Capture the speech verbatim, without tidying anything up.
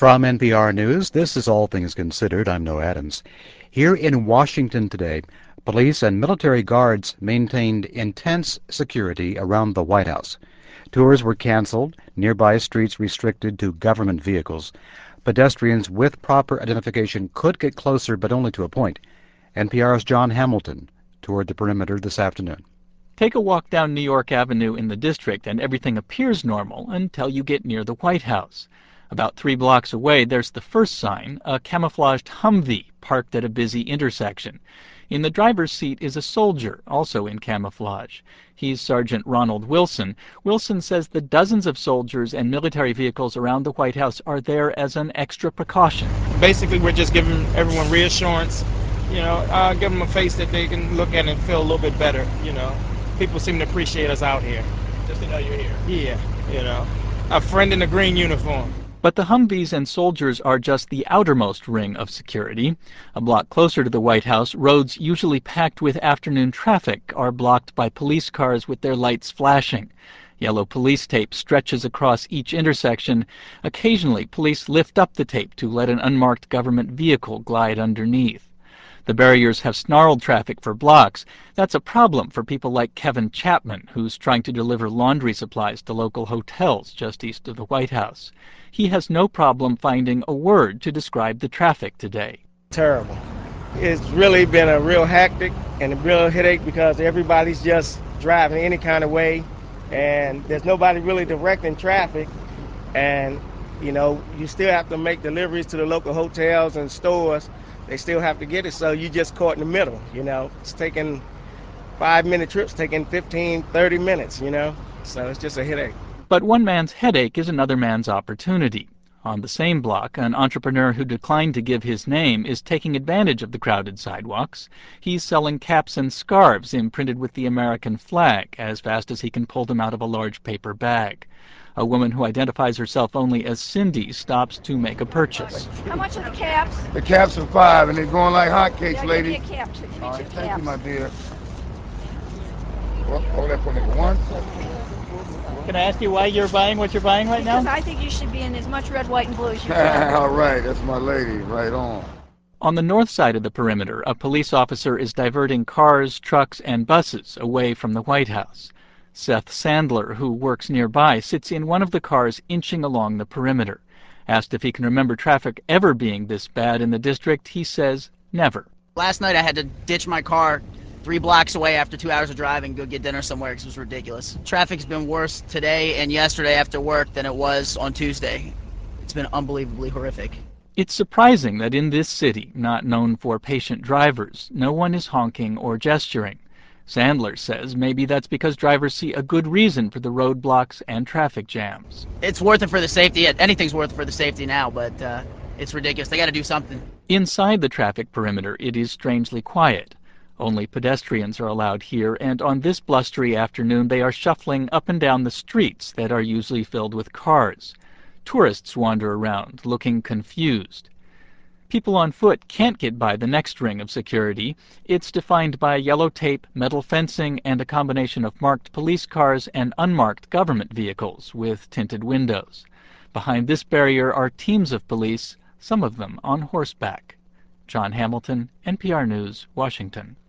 From N P R News, this is All Things Considered. I'm Noah Adams. Here in Washington today, police and military guards maintained intense security around the White House. Tours were canceled, nearby streets restricted to government vehicles. Pedestrians with proper identification could get closer, but only to a point. N P R's John Hamilton toured the perimeter this afternoon. Take a walk down New York Avenue in the district and everything appears normal until you get near the White House. About three blocks away, there's the first sign, a camouflaged Humvee parked at a busy intersection. In the driver's seat is a soldier, also in camouflage. He's Sergeant Ronald Wilson. Wilson says the dozens of soldiers and military vehicles around the White House are there as an extra precaution. Basically, we're just giving everyone reassurance, you know, uh, give them a face that they can look at and feel a little bit better, you know. People seem to appreciate us out here. Just to know you're here. Yeah, you know, a friend in a green uniform. But the Humvees and soldiers are just the outermost ring of security. A block closer to the White House, roads usually packed with afternoon traffic are blocked by police cars with their lights flashing. Yellow police tape stretches across each intersection. Occasionally, police lift up the tape to let an unmarked government vehicle glide underneath. The barriers have snarled traffic for blocks. That's a problem for people like Kevin Chapman, who's trying to deliver laundry supplies to local hotels just east of the White House. He has no problem finding a word to describe the traffic today. Terrible. It's really been a real hectic and a real headache because everybody's just driving any kind of way, and there's nobody really directing traffic. And, you know, you still have to make deliveries to the local hotels and stores. They still have to get it, so you just caught in the middle, you know. It's taking five-minute trips, taking fifteen, thirty minutes, you know. So it's just a headache. But one man's headache is another man's opportunity. On the same block, an entrepreneur who declined to give his name is taking advantage of the crowded sidewalks. He's selling caps and scarves imprinted with the American flag as fast as he can pull them out of a large paper bag. A woman who identifies herself only as Cindy stops to make a purchase. How much are the caps? The caps are five, and they're going like hotcakes, yeah, lady. Give me a cap. Give me All two right, caps. thank you, my dear. Well, hold that for nigga one. Can I ask you why you're buying what you're buying right because now? I think you should be in as much red, white, and blue as you can. All right, that's my lady, right on. On the north side of the perimeter, a police officer is diverting cars, trucks, and buses away from the White House. Seth Sandler, who works nearby, sits in one of the cars inching along the perimeter. Asked if he can remember traffic ever being this bad in the district, he says never. Last night I had to ditch my car three blocks away after two hours of driving, go get dinner somewhere because it was ridiculous. Traffic's been worse today and yesterday after work than it was on Tuesday. It's been unbelievably horrific. It's surprising that in this city, not known for patient drivers, no one is honking or gesturing. Sandler says maybe that's because drivers see a good reason for the roadblocks and traffic jams. It's worth it for the safety. Anything's worth it for the safety now, but uh, it's ridiculous. They got to do something. Inside the traffic perimeter, it is strangely quiet. Only pedestrians are allowed here, and on this blustery afternoon they are shuffling up and down the streets that are usually filled with cars. Tourists wander around, looking confused. People on foot can't get by the next ring of security. It's defined by yellow tape, metal fencing, and a combination of marked police cars and unmarked government vehicles with tinted windows. Behind this barrier are teams of police, some of them on horseback. John Hamilton, N P R News, Washington.